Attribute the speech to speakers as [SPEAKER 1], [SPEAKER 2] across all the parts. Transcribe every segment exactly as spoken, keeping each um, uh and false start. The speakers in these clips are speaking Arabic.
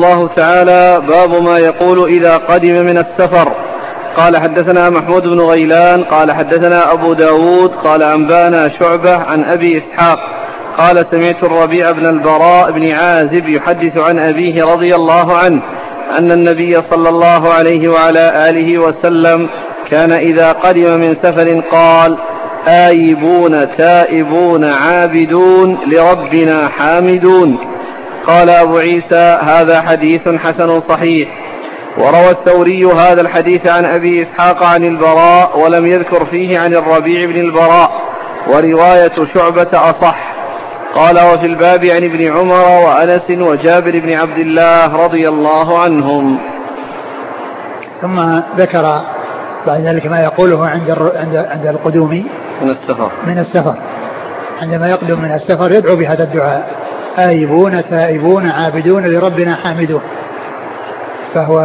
[SPEAKER 1] الله تعالى: باب ما يقول إذا قدم من السفر. قال حدثنا محمود بن غيلان قال حدثنا أبو داود قال أنبانا شعبة عن أبي إسحاق قال سمعت الربيع بن البراء بن عازب يحدث عن أبيه رضي الله عنه أن النبي صلى الله عليه وعلى آله وسلم كان إذا قدم من سفر قال: آيبون تائبون عابدون لربنا حامدون. قال أبو عيسى: هذا حديث حسن صحيح. وروى الثوري هذا الحديث عن أبي إسحاق عن البراء ولم يذكر فيه عن الربيع بن البراء، ورواية شعبة أصح. قال: وفي الباب عن ابن عمر وأنس وجابر بن عبد الله رضي الله عنهم.
[SPEAKER 2] ثم ذكر بعد ذلك ما يقوله عند عند عند القدوم
[SPEAKER 1] من السفر
[SPEAKER 2] من السفر عندما يقدم من السفر يدعو بهذا الدعاء: آيبون تائبون عابدون لربنا حامدون. فهو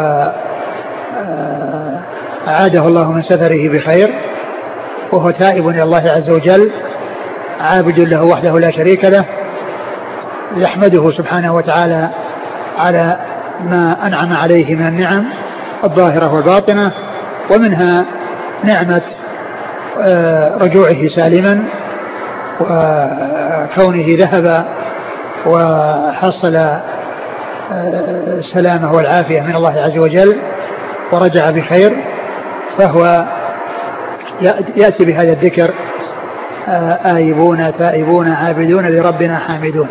[SPEAKER 2] أعاده الله من سفره بخير، وهو تائب إلى الله عز وجل، عابد له وحده لا شريك له، يحمده سبحانه وتعالى على ما أنعم عليه من النعم الظاهرة والباطنة، ومنها نعمة رجوعه سالما وكونه ذهب وحصل السلامة والعافية من الله عز وجل ورجع بخير. فهو يأتي بهذا الذكر: آيبون تائبون عابدون لربنا حامدون.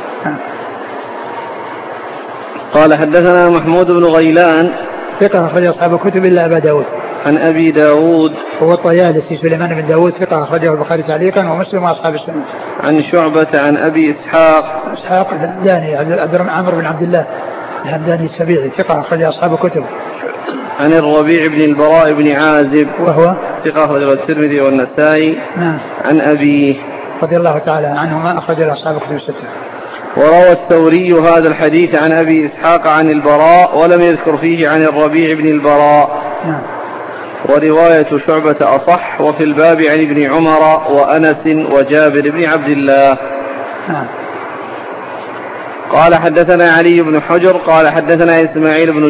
[SPEAKER 1] قال حدثنا محمود بن غيلان
[SPEAKER 2] ثقة أخرج أصحاب الكتب إلا أبا داود.
[SPEAKER 1] عن أبي داود
[SPEAKER 2] هو الطيالسي سليمان بن داود ثقة أخرجه البخاري تعليقا ومسلم وأصحاب السنة.
[SPEAKER 1] عن شعبة عن أبي إسحاق
[SPEAKER 2] إسحاق الهمداني عمرو بن عبد الله الهمداني السبيعي ثقة أخرج أصحاب الكتب.
[SPEAKER 1] عن الربيع بن البراء بن عازب
[SPEAKER 2] وهو
[SPEAKER 1] ثقة أخرجه الترمذي والنسائي.
[SPEAKER 2] نعم.
[SPEAKER 1] عن أبيه
[SPEAKER 2] رضي الله تعالى عنهما أخرج أصحاب الكتب الستة.
[SPEAKER 1] وروى الثوري هذا الحديث عن أبي إسحاق عن البراء ولم يذكر فيه عن الربيع بن البراء.
[SPEAKER 2] نعم.
[SPEAKER 1] ورواية شعبة أصح. وفي الباب عن ابن عمر وأنس وجابر بن عبد الله.
[SPEAKER 2] نعم.
[SPEAKER 1] قال حدثنا علي بن حجر قال حدثنا إسماعيل بن